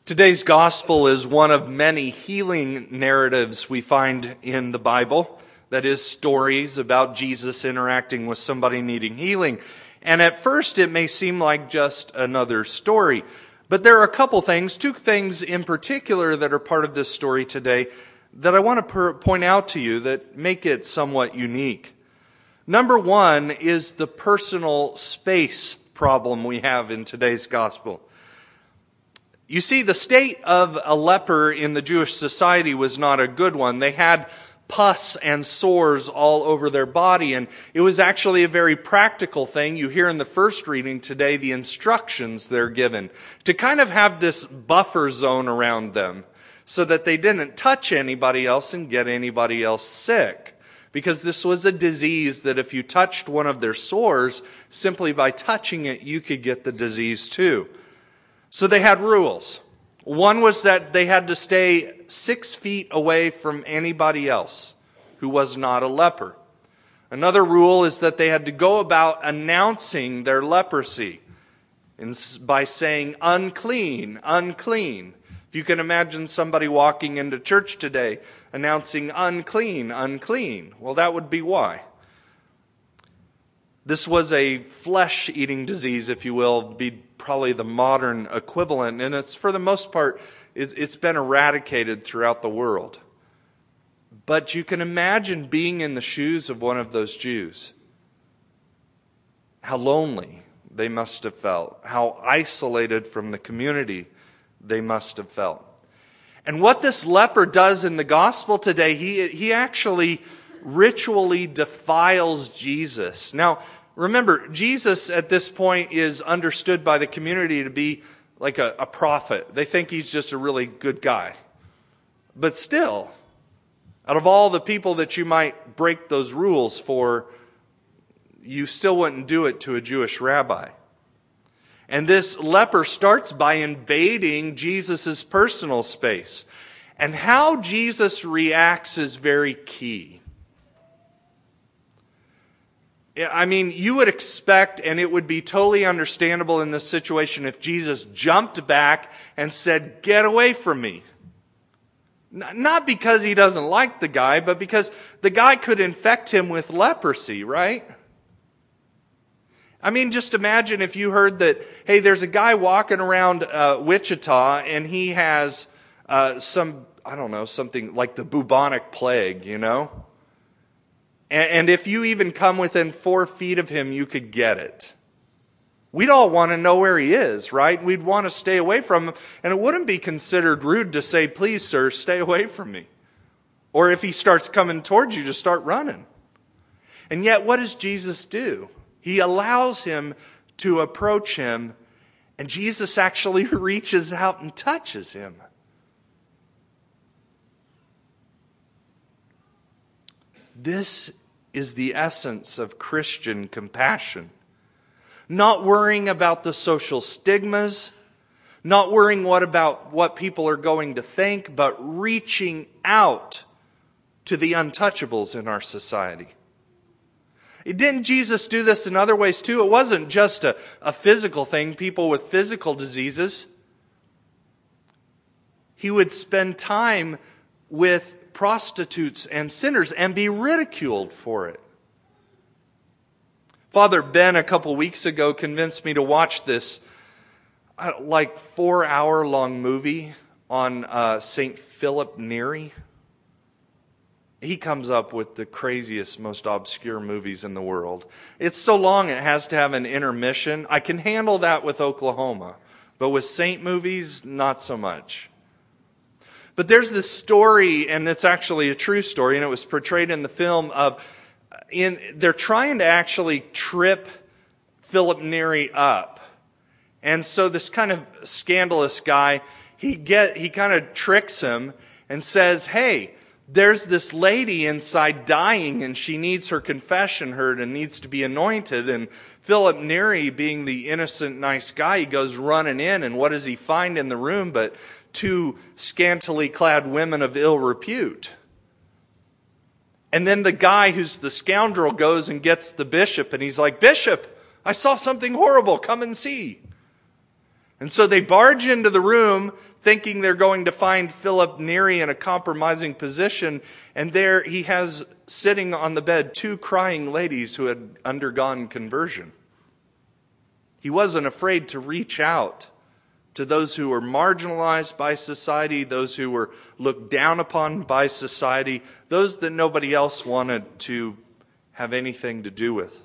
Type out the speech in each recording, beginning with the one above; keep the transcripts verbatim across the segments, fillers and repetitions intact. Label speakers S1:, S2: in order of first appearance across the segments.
S1: Today's gospel is one of many healing narratives we find in the Bible. That is, stories about Jesus interacting with somebody needing healing. And at first it may seem like just another story. But there are a couple things, two things in particular that are part of this story today that I want to per- point out to you that make it somewhat unique. Number one is the personal space problem we have in today's gospel. You see, the state of a leper in the Jewish society was not a good one. They had pus and sores all over their body, and it was actually a very practical thing. You hear in the first reading today the instructions they're given to kind of have this buffer zone around them so that they didn't touch anybody else and get anybody else sick. Because this was a disease that if you touched one of their sores, simply by touching it, you could get the disease too. So they had rules. One was that they had to stay six feet away from anybody else who was not a leper. Another rule is that they had to go about announcing their leprosy by saying unclean, unclean. If you can imagine somebody walking into church today announcing unclean, unclean, well, that would be why. This was a flesh-eating disease, if you will, be probably the modern equivalent, and it's for the most part, it's been eradicated throughout the world. But you can imagine being in the shoes of one of those Jews. How lonely they must have felt, how isolated from the community they must have felt. And what this leper does in the gospel today, he, he actually ritually defiles Jesus. Now, remember, Jesus at this point is understood by the community to be like a, a prophet. They think he's just a really good guy. But still, out of all the people that you might break those rules for, you still wouldn't do it to a Jewish rabbi. And this leper starts by invading Jesus' personal space. And how Jesus reacts is very key. I mean, you would expect, and it would be totally understandable in this situation, if Jesus jumped back and said, "Get away from me." Not because he doesn't like the guy, but because the guy could infect him with leprosy, right? I mean, just imagine if you heard that, hey, there's a guy walking around uh, Wichita, and he has uh, some, I don't know, something like the bubonic plague, you know? And if you even come within four feet of him, you could get it. We'd all want to know where he is, right? We'd want to stay away from him. And it wouldn't be considered rude to say, "Please, sir, stay away from me." Or if he starts coming towards you, to start running. And yet, what does Jesus do? He allows him to approach him, and Jesus actually reaches out and touches him. This is the essence of Christian compassion. Not worrying about the social stigmas, not worrying what about what people are going to think, but reaching out to the untouchables in our society. Didn't Jesus do this in other ways too? It wasn't just a, a physical thing, people with physical diseases. He would spend time with prostitutes and sinners and be ridiculed for it. Father Ben a couple weeks ago convinced me to watch this uh, like four hour long movie on uh, Saint Philip Neri. He comes up with the craziest, most obscure movies in the world. It's so long it has to have an intermission. I can handle that with Oklahoma, but with saint movies, not so much. But there's this story, and it's actually a true story, and it was portrayed in the film of, in they're trying to actually trip Philip Neri up. And so this kind of scandalous guy, he get he kind of tricks him and says, "Hey, there's this lady inside dying, and she needs her confession heard and needs to be anointed." And Philip Neri, being the innocent, nice guy, he goes running in, and what does he find in the room but two scantily clad women of ill repute? And then the guy who's the scoundrel goes and gets the bishop, and he's like, "Bishop, I saw something horrible, come and see." And so they barge into the room thinking they're going to find Philip Neri in a compromising position. And there he has sitting on the bed two crying ladies who had undergone conversion. He wasn't afraid to reach out to those who were marginalized by society, those who were looked down upon by society, those that nobody else wanted to have anything to do with.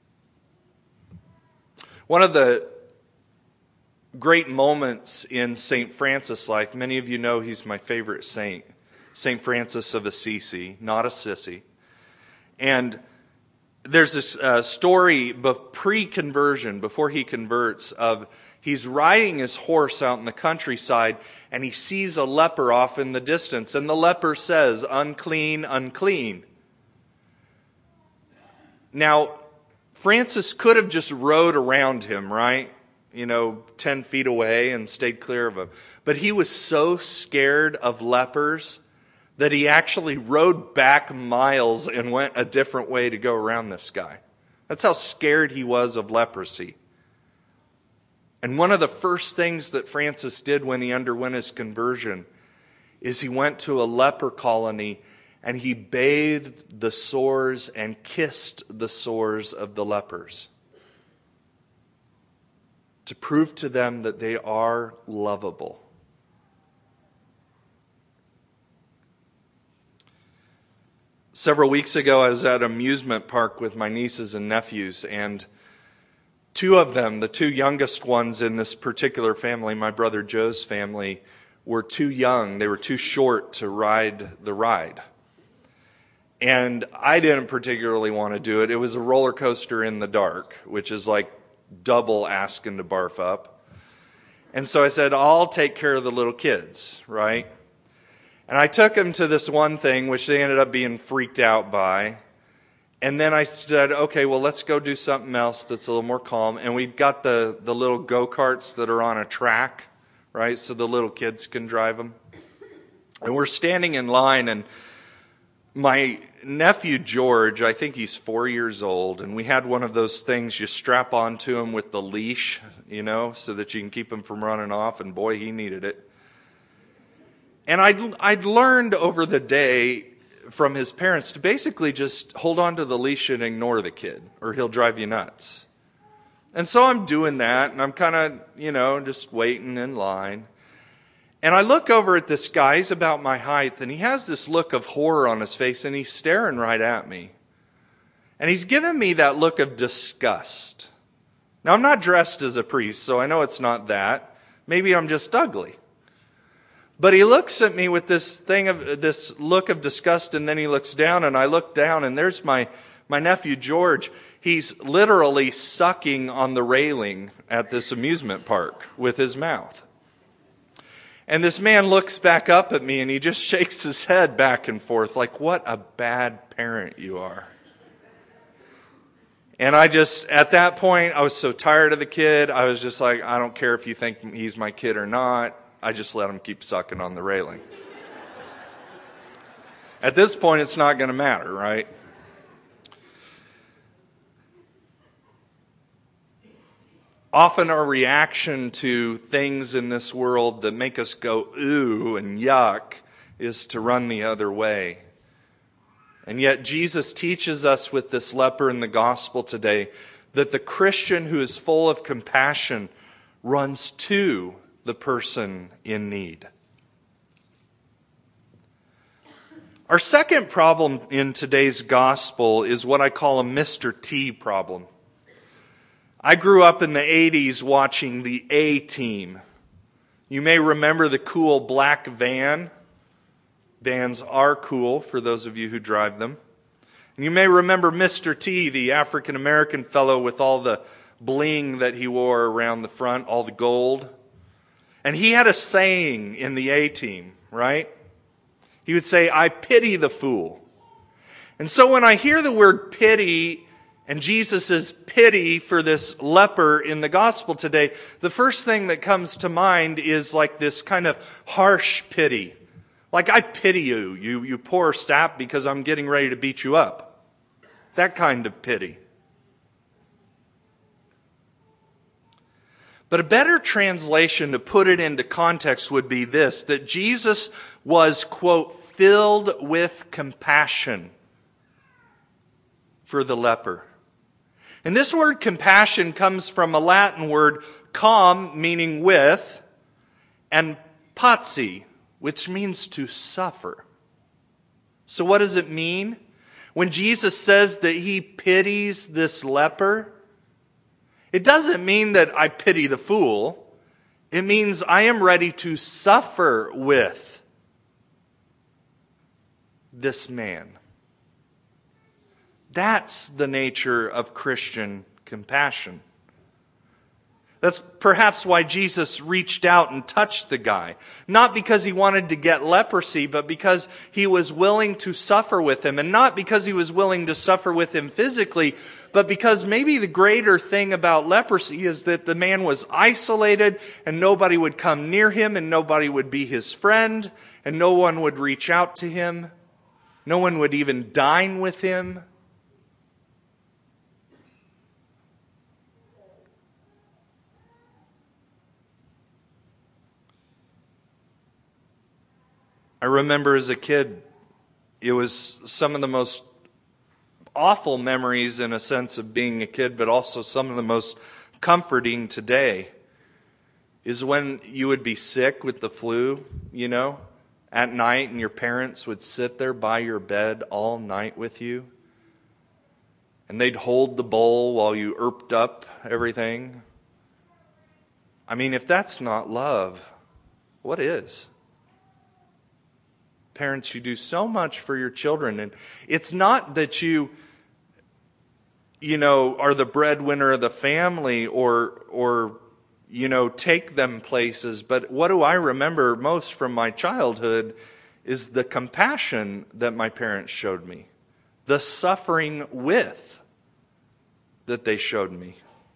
S1: One of the great moments in Saint Francis' life, many of you know he's my favorite saint, Saint Francis of Assisi, not Assisi. And there's this uh, story pre-conversion, before he converts, of he's riding his horse out in the countryside and he sees a leper off in the distance. And the leper says, "Unclean, unclean." Now, Francis could have just rode around him, right? You know, ten feet away and stayed clear of him. But he was so scared of lepers that he actually rode back miles and went a different way to go around this guy. That's how scared he was of leprosy. And one of the first things that Francis did when he underwent his conversion is he went to a leper colony and he bathed the sores and kissed the sores of the lepers to prove to them that they are lovable. Several weeks ago, I was at an amusement park with my nieces and nephews, and two of them, the two youngest ones in this particular family, my brother Joe's family, were too young. They were too short to ride the ride. And I didn't particularly want to do it. It was a roller coaster in the dark, which is like double asking to barf up. And so I said, I'll take care of the little kids, right? And I took them to this one thing, which they ended up being freaked out by. And then I said, okay, well, let's go do something else that's a little more calm. And we got the, the little go-karts that are on a track, right, so the little kids can drive them. And we're standing in line, and my nephew George, I think he's four years old, and we had one of those things you strap onto him with the leash, you know, so that you can keep him from running off, and boy, he needed it. And I'd, I'd learned over the day from his parents to basically just hold on to the leash and ignore the kid, or he'll drive you nuts. And so I'm doing that, and I'm kind of, you know, just waiting in line. And I look over at this guy, he's about my height, and he has this look of horror on his face, and he's staring right at me. And he's giving me that look of disgust. Now, I'm not dressed as a priest, so I know it's not that. Maybe I'm just ugly. But he looks at me with this thing of this look of disgust, and then he looks down, and I look down, and there's my, my nephew George. He's literally sucking on the railing at this amusement park with his mouth. And this man looks back up at me, and he just shakes his head back and forth like, what a bad parent you are. And I just, at that point, I was so tired of the kid. I was just like, I don't care if you think he's my kid or not. I just let him keep sucking on the railing. At this point, it's not going to matter, right? Often our reaction to things in this world that make us go, ooh, and yuck, is to run the other way. And yet Jesus teaches us with this leper in the gospel today that the Christian who is full of compassion runs to the person in need. Our second problem in today's gospel is what I call a Mister T problem. I grew up in the eighties watching the A-Team. You may remember the cool black van. Vans are cool for those of you who drive them. And you may remember Mister T, the African-American fellow with all the bling that he wore around the front, all the gold. And he had a saying in the A-Team, right? He would say, I pity the fool. And so when I hear the word pity and Jesus' pity for this leper in the gospel today, the first thing that comes to mind is like this kind of harsh pity. Like, I pity you, you, you poor sap, because I'm getting ready to beat you up. That kind of pity. But a better translation to put it into context would be this, that Jesus was, quote, filled with compassion for the leper. And this word compassion comes from a Latin word com, meaning with, and patsi, which means to suffer. So what does it mean? When Jesus says that he pities this leper, it doesn't mean that I pity the fool. It means I am ready to suffer with this man. That's the nature of Christian compassion. That's perhaps why Jesus reached out and touched the guy. Not because he wanted to get leprosy, but because he was willing to suffer with him. And not because he was willing to suffer with him physically, but because maybe the greater thing about leprosy is that the man was isolated and nobody would come near him and nobody would be his friend and no one would reach out to him. No one would even dine with him. I remember as a kid, it was some of the most awful memories in a sense of being a kid, but also some of the most comforting today is when you would be sick with the flu, you know, at night, and your parents would sit there by your bed all night with you. And they'd hold the bowl while you erped up everything. I mean, if that's not love, what is? Parents, you do so much for your children, and it's not that you, you know, are the breadwinner of the family or, or, you know, take them places. But what do I remember most from my childhood is the compassion that my parents showed me, the suffering with that they showed me.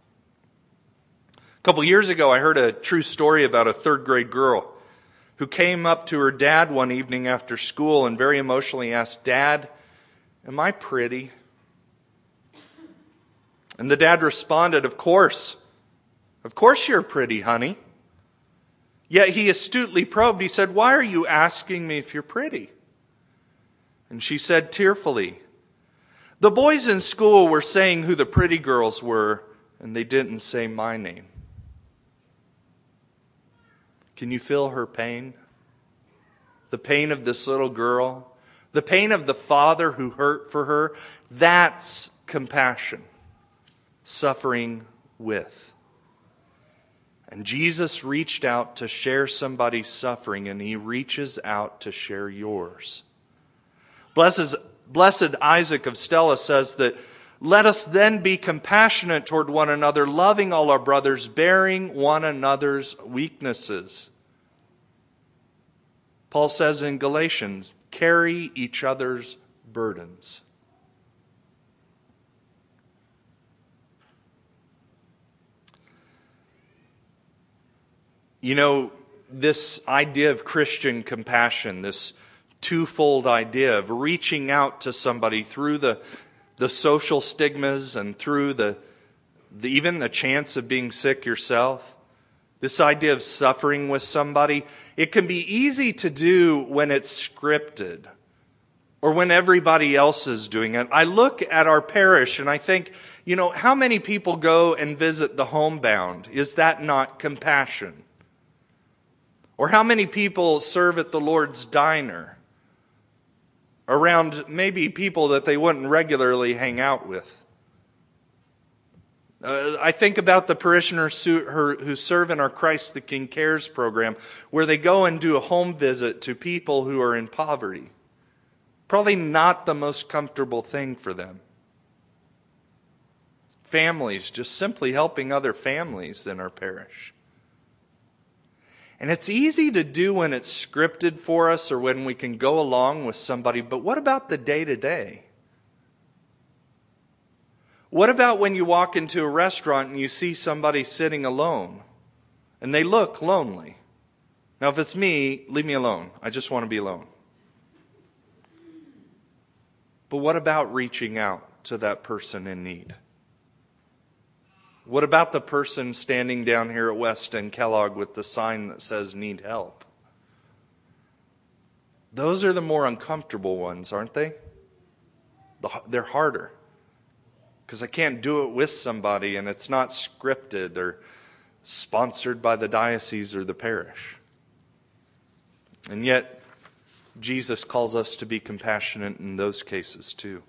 S1: A couple years ago, I heard a true story about a third grade girl who came up to her dad one evening after school and very emotionally asked, "Dad, am I pretty?" And the dad responded, "Of course. Of course you're pretty, honey." Yet he astutely probed. He said, "Why are you asking me if you're pretty?" And she said tearfully, "The boys in school were saying who the pretty girls were, and they didn't say my name." Can you feel her pain? The pain of this little girl? The pain of the father who hurt for her? That's compassion. Suffering with. And Jesus reached out to share somebody's suffering, and he reaches out to share yours. Blessed, Blessed Isaac of Stella says that, "Let us then be compassionate toward one another, loving all our brothers, bearing one another's weaknesses." Paul says in Galatians, "Carry each other's burdens." You know, this idea of Christian compassion, this twofold idea of reaching out to somebody through the, the social stigmas and through the, the even the chance of being sick yourself, this idea of suffering with somebody, it can be easy to do when it's scripted or when everybody else is doing it. I look at our parish and I think, you know, how many people go and visit the homebound? Is that not compassion? Or how many people serve at the Lord's Diner around maybe people that they wouldn't regularly hang out with? Uh, I think about the parishioners who, who serve in our Christ the King Cares program, where they go and do a home visit to people who are in poverty. Probably not the most comfortable thing for them. Families, just simply helping other families in our parish. And it's easy to do when it's scripted for us or when we can go along with somebody, but what about the day-to-day? What about when you walk into a restaurant and you see somebody sitting alone and they look lonely? Now, if it's me, leave me alone. I just want to be alone. But what about reaching out to that person in need? What about the person standing down here at Weston Kellogg with the sign that says need help? Those are the more uncomfortable ones, aren't they? They're harder. Because I can't do it with somebody and it's not scripted or sponsored by the diocese or the parish. And yet, Jesus calls us to be compassionate in those cases too.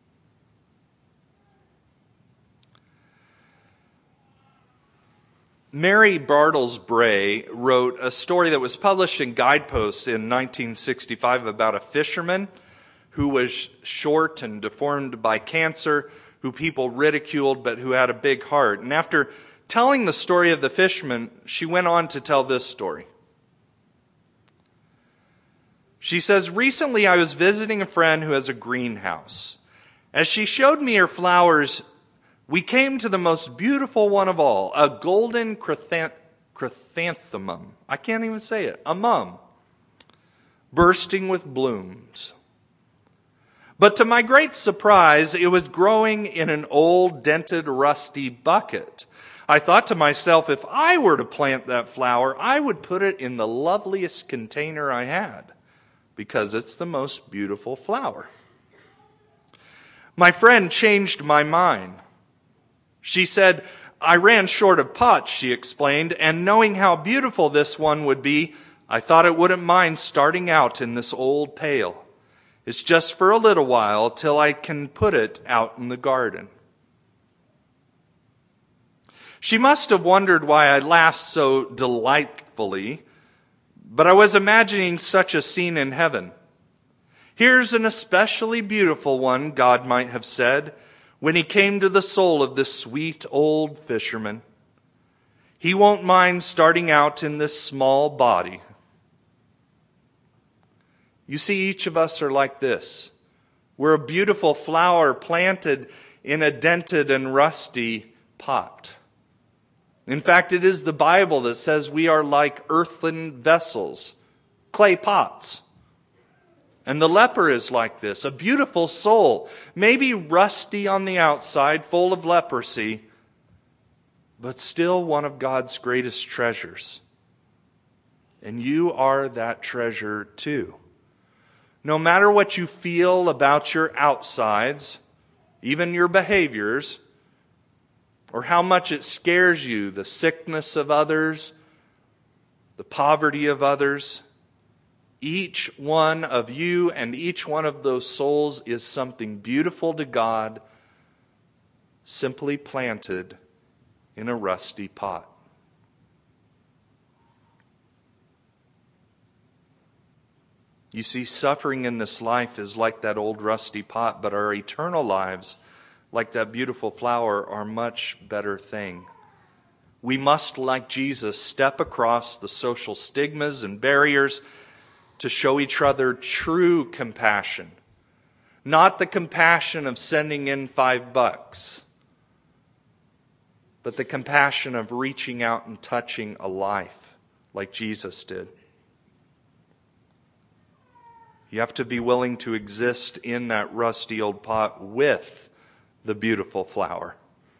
S1: Mary Bartles Bray wrote a story that was published in Guideposts in nineteen sixty-five about a fisherman who was short and deformed by cancer, who people ridiculed, but who had a big heart. And after telling the story of the fisherman, she went on to tell this story. She says, "Recently I was visiting a friend who has a greenhouse. As she showed me her flowers, we came to the most beautiful one of all, a golden chrysanth- chrysanthemum. I can't even say it. A mum. Bursting with blooms. But to my great surprise, it was growing in an old, dented, rusty bucket. I thought to myself, if I were to plant that flower, I would put it in the loveliest container I had, because it's the most beautiful flower. My friend changed my mind. She said, I ran short of pots, she explained, and knowing how beautiful this one would be, I thought it wouldn't mind starting out in this old pail. It's just for a little while till I can put it out in the garden." She must have wondered why I laughed so delightfully, but I was imagining such a scene in heaven. Here's an especially beautiful one, God might have said, when he came to the soul of this sweet old fisherman. He won't mind starting out in this small body. You see, each of us are like this. We're a beautiful flower planted in a dented and rusty pot. In fact, it is the Bible that says we are like earthen vessels, clay pots. And the leper is like this, a beautiful soul, maybe rusty on the outside, full of leprosy, but still one of God's greatest treasures. And you are that treasure too. No matter what you feel about your outsides, even your behaviors, or how much it scares you, the sickness of others, the poverty of others, each one of you and each one of those souls is something beautiful to God, simply planted in a rusty pot. You see, suffering in this life is like that old rusty pot, but our eternal lives, like that beautiful flower, are a much better thing. We must, like Jesus, step across the social stigmas and barriers to show each other true compassion. Not the compassion of sending in five bucks, but the compassion of reaching out and touching a life like Jesus did. You have to be willing to exist in that rusty old pot with the beautiful flower.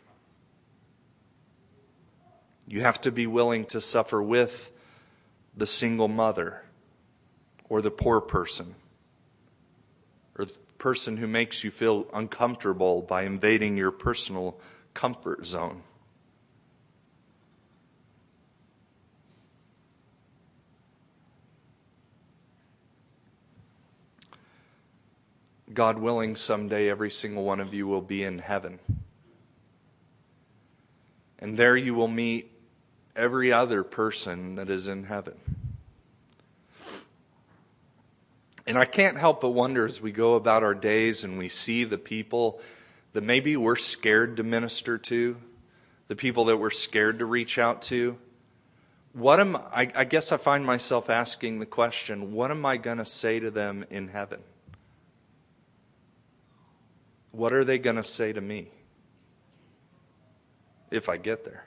S1: You have to be willing to suffer with the single mother or the poor person or the person who makes you feel uncomfortable by invading your personal comfort zone. God willing, someday every single one of you will be in heaven. And there you will meet every other person that is in heaven. And I can't help but wonder as we go about our days and we see the people that maybe we're scared to minister to, the people that we're scared to reach out to, what am I, I guess I find myself asking the question, what am I going to say to them in heaven? What are they going to say to me if I get there?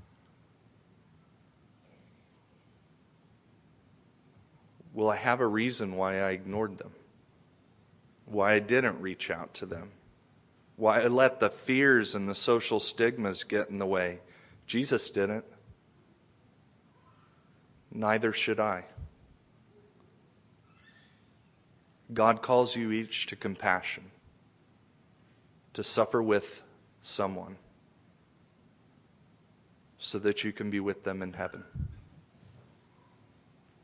S1: Will I have a reason why I ignored them? Why I didn't reach out to them? Why let the fears and the social stigmas get in the way? Jesus didn't. Neither should I. God calls you each to compassion, to suffer with someone, so that you can be with them in heaven.